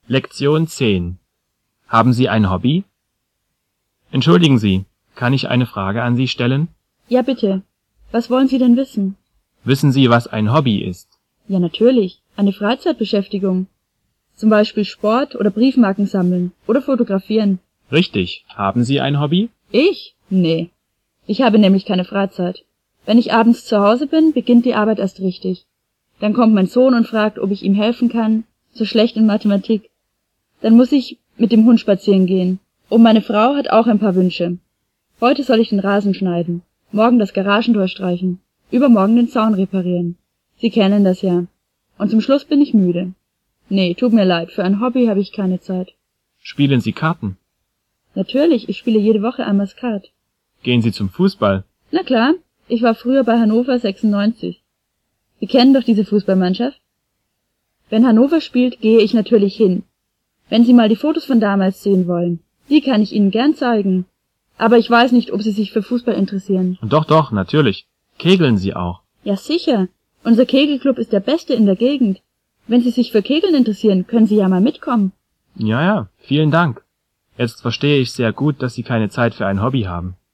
Lektion 10. Haben Sie ein Hobby? Entschuldigen Sie, kann ich eine Frage an Sie stellen? Ja, bitte. Was wollen Sie denn wissen? Wissen Sie, was ein Hobby ist? Ja, natürlich. Eine Freizeitbeschäftigung. Zum Beispiel Sport oder Briefmarken sammeln oder fotografieren. Richtig. Haben Sie ein Hobby? Ich? Nee. Ich habe nämlich keine Freizeit. Wenn ich abends zu Hause bin, beginnt die Arbeit erst richtig. Dann kommt mein Sohn und fragt, ob ich ihm helfen kann. So schlecht in Mathematik. Dann muss ich mit dem Hund spazieren gehen. Und meine Frau hat auch ein paar Wünsche. Heute soll ich den Rasen schneiden, morgen das Garagentor streichen, übermorgen den Zaun reparieren. Sie kennen das ja. Und zum Schluss bin ich müde. Nee, tut mir leid, für ein Hobby habe ich keine Zeit. Spielen Sie Karten? Natürlich, ich spiele jede Woche einmal Skat. Gehen Sie zum Fußball? Na klar, ich war früher bei Hannover 96. Sie kennen doch diese Fußballmannschaft? Wenn Hannover spielt, gehe ich natürlich hin. Wenn Sie mal die Fotos von damals sehen wollen, die kann ich Ihnen gern zeigen. Aber ich weiß nicht, ob Sie sich für Fußball interessieren. Doch, natürlich. Kegeln Sie auch? Ja, sicher. Unser Kegelclub ist der beste in der Gegend. Wenn Sie sich für Kegeln interessieren, können Sie ja mal mitkommen. Ja, vielen Dank. Jetzt verstehe ich sehr gut, dass Sie keine Zeit für ein Hobby haben.